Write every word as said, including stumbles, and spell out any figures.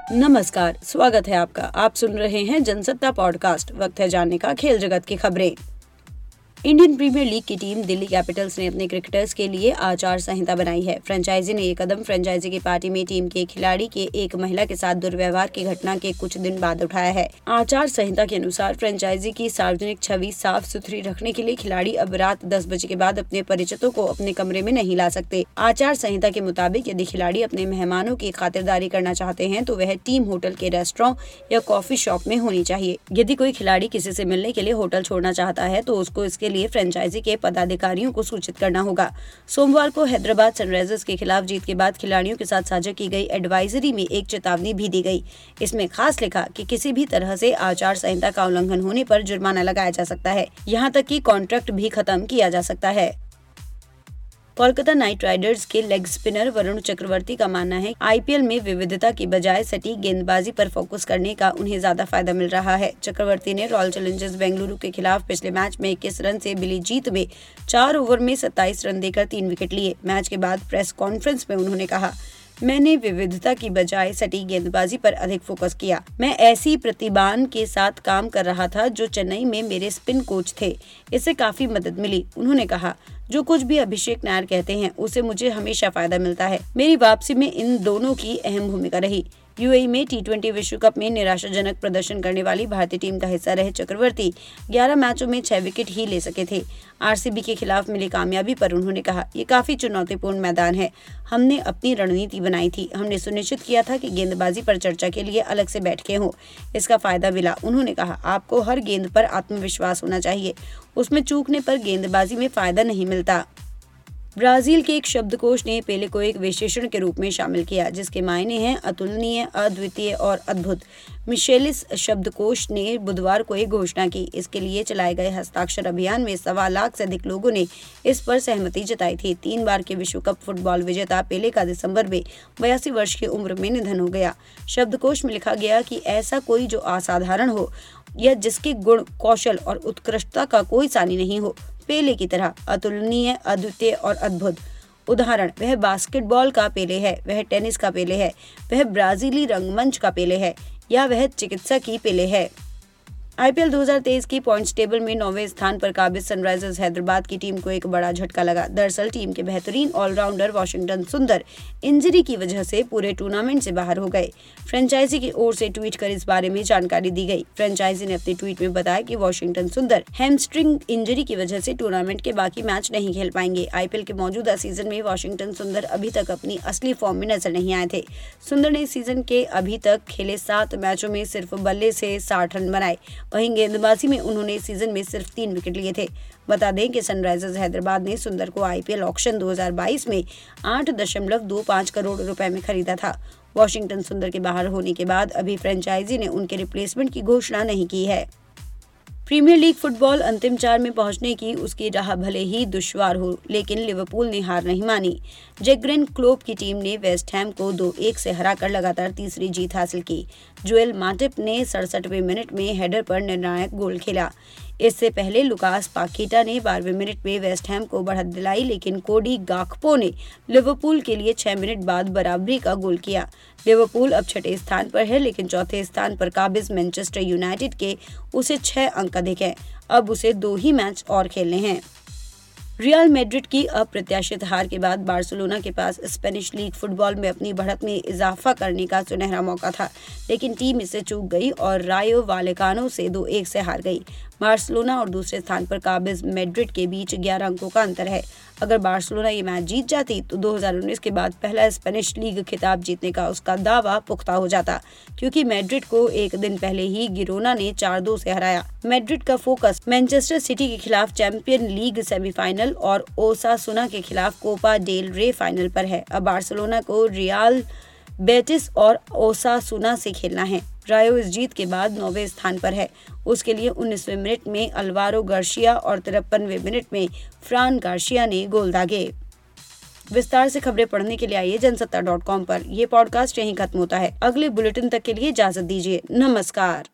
नमस्कार, स्वागत है आपका। आप सुन रहे हैं जनसत्ता पॉडकास्ट। वक्त है जानने का खेल जगत की खबरें। इंडियन प्रीमियर लीग की टीम दिल्ली कैपिटल्स ने अपने क्रिकेटर्स के लिए आचार संहिता बनाई है। फ्रेंचाइजी ने ये कदम फ्रेंचाइजी की पार्टी में टीम के खिलाड़ी के एक महिला के साथ दुर्व्यवहार की घटना के कुछ दिन बाद उठाया है। आचार संहिता के अनुसार फ्रेंचाइजी की सार्वजनिक छवि साफ सुथरी रखने के लिए खिलाड़ी अब रात दस बजे के बाद अपने परिचितों को अपने कमरे में नहीं ला सकते। आचार संहिता के मुताबिक यदि खिलाड़ी अपने मेहमानों की खातिरदारी करना चाहते हैं तो वह टीम होटल के रेस्टोरेंट या कॉफी शॉप में होनी चाहिए। यदि कोई खिलाड़ी किसी से मिलने के लिए होटल छोड़ना चाहता है तो उसको इसके लिए फ्रेंचाइजी के पदाधिकारियों को सूचित करना होगा। सोमवार को हैदराबाद सनराइजर्स के खिलाफ जीत के बाद खिलाड़ियों के साथ साझा की गई एडवाइजरी में एक चेतावनी भी दी गई। इसमें खास लिखा कि किसी भी तरह से आचार संहिता का उल्लंघन होने पर जुर्माना लगाया जा सकता है, यहाँ तक कि कॉन्ट्रैक्ट भी खत्म किया जा सकता है। कोलकाता नाइट राइडर्स के लेग स्पिनर वरुण चक्रवर्ती का मानना है आईपीएल में विविधता की बजाय सटीक गेंदबाजी पर फोकस करने का उन्हें ज्यादा फायदा मिल रहा है। चक्रवर्ती ने रॉयल चैलेंजर्स बेंगलुरु के खिलाफ पिछले मैच में इक्कीस रन से मिली जीत में चार ओवर में सत्ताईस रन देकर तीन विकेट लिए। मैच के बाद प्रेस कॉन्फ्रेंस में उन्होंने कहा, मैंने विविधता की बजाय सटीक गेंदबाजी पर अधिक फोकस किया। मैं ऐसी प्रतिभान के साथ काम कर रहा था जो चेन्नई में मेरे स्पिन कोच थे, इससे काफी मदद मिली। उन्होंने कहा, जो कुछ भी अभिषेक नायर कहते हैं उससे मुझे हमेशा फायदा मिलता है। मेरी वापसी में इन दोनों की अहम भूमिका रही। यूएई में टी ट्वेंटी विश्व कप में निराशाजनक प्रदर्शन करने वाली भारतीय टीम का हिस्सा रहे चक्रवर्ती ग्यारह मैचों में छह विकेट ही ले सके थे। आरसीबी के खिलाफ मिली कामयाबी पर उन्होंने कहा, ये काफी चुनौतीपूर्ण मैदान है। हमने अपनी रणनीति बनाई थी। हमने सुनिश्चित किया था कि गेंदबाजी पर चर्चा के लिए अलग से बैठकें हों। इसका फायदा मिला। उन्होंने कहा, आपको हर गेंद पर आत्मविश्वास होना चाहिए। उसमें चूकने पर गेंदबाजी में फायदा नहीं मिलता। ब्राजील के एक शब्दकोश ने पेले को एक विशेषण के रूप में शामिल किया जिसके मायने हैं अतुलनीय, अद्वितीय और अद्भुत। मिशेलिस शब्दकोश ने बुधवार को एक घोषणा की। इसके लिए चलाए गए हस्ताक्षर अभियान में सवा लाख से अधिक लोगों ने इस पर सहमति जताई थी। तीन बार के विश्व कप फुटबॉल विजेता पेले का दिसंबर में बयासी वर्ष की उम्र में निधन हो गया। शब्दकोश में लिखा गया कि ऐसा कोई जो असाधारण हो या जिसके गुण, कौशल और उत्कृष्टता का कोई सानी नहीं हो, पेले की तरह अतुलनीय, अद्वितीय और अद्भुत। उदाहरण, वह बास्केटबॉल का पेले है, वह टेनिस का पेले है, वह ब्राजीली रंगमंच का पेले है या वह चिकित्सा की पेले है। आईपीएल दो हज़ार तेईस की पॉइंट्स टेबल में नौवें स्थान पर काबिज सनराइजर्स हैदराबाद की टीम को एक बड़ा झटका लगा। दरअसल टीम के बेहतरीन ऑलराउंडर वाशिंगटन सुंदर इंजरी की वजह से पूरे टूर्नामेंट से बाहर हो गए। फ्रेंचाइजी की ओर से ट्वीट कर इस बारे में जानकारी दी गई। फ्रेंचाइजी ने अपने ट्वीट में बताया कि वाशिंगटन सुंदर हैमस्ट्रिंग इंजरी की वजह से टूर्नामेंट के बाकी मैच नहीं खेल पाएंगे। आईपीएल के मौजूदा सीजन में वाशिंगटन सुंदर अभी तक अपनी असली फॉर्म में नजर नहीं आए थे। सुंदर ने सीजन के अभी तक खेले सात मैचों में सिर्फ बल्ले से साठ रन बनाए। वहीं गेंदबाजी में उन्होंने सीजन में सिर्फ तीन विकेट लिए थे। बता दें कि सनराइजर्स हैदराबाद ने सुंदर को आईपीएल ऑक्शन दो हज़ार बाईस में आठ दशमलव दो पाँच करोड़ रुपए में खरीदा था। वाशिंगटन सुंदर के बाहर होने के बाद अभी फ्रेंचाइजी ने उनके रिप्लेसमेंट की घोषणा नहीं की है। प्रीमियर लीग फुटबॉल अंतिम चार में पहुंचने की उसकी राह भले ही दुश्वार हो, लेकिन लिवरपूल ने हार नहीं मानी। जर्गन क्लोप की टीम ने वेस्ट हैम को दो एक से हराकर लगातार तीसरी जीत हासिल की। जोएल माटिप ने सड़सठवें मिनट में हेडर पर निर्णायक गोल खेला। इससे पहले लुकास पाकेटा ने बारहवें मिनट में वेस्ट हैम को बढ़त दिलाई, लेकिन कोडी गाकपो ने लिवरपूल के लिए छह मिनट बाद बराबरी का गोल किया। लिवरपूल अब छठे स्थान पर है, लेकिन चौथे स्थान पर काबिज मैनचेस्टर यूनाइटेड के उसे छह अंक अधिक हैं। अब उसे दो ही मैच और खेलने हैं। रियल मैड्रिड की अप्रत्याशित हार के बाद बार्सिलोना के पास स्पेनिश लीग फुटबॉल में अपनी बढ़त में इजाफा करने का सुनहरा मौका था, लेकिन टीम इससे चूक गई और रायो वालेकानो से दो एक से हार गई। बार्सिलोना और दूसरे स्थान पर काबिज मैड्रिड के बीच ग्यारह अंकों का अंतर है। अगर बार्सिलोना ये मैच जीत जाती तो दो हज़ार उन्नीस के बाद पहला स्पेनिश लीग खिताब जीतने का उसका दावा पुख्ता हो जाता, क्योंकि मैड्रिड को एक दिन पहले ही गिरोना ने चार दो से हराया। मैड्रिड का फोकस मैनचेस्टर सिटी के खिलाफ चैंपियन लीग सेमीफाइनल और ओसासुना के खिलाफ कोपा डेल रे फाइनल पर है। अब बार्सिलोना को रियल बेटिस और ओसासुना से खेलना है। रायो इस जीत के बाद नौवें स्थान पर है। उसके लिए उन्नीसवें मिनट में अल्वारो गार्सिया और तिरपनवें मिनट में फ्रान गार्सिया ने गोल दागे। विस्तार से खबरें पढ़ने के लिए आइए जनसत्ता डॉट कॉम पर। यह पॉडकास्ट यहीं खत्म होता है। अगले बुलेटिन तक के लिए इजाजत दीजिए। नमस्कार।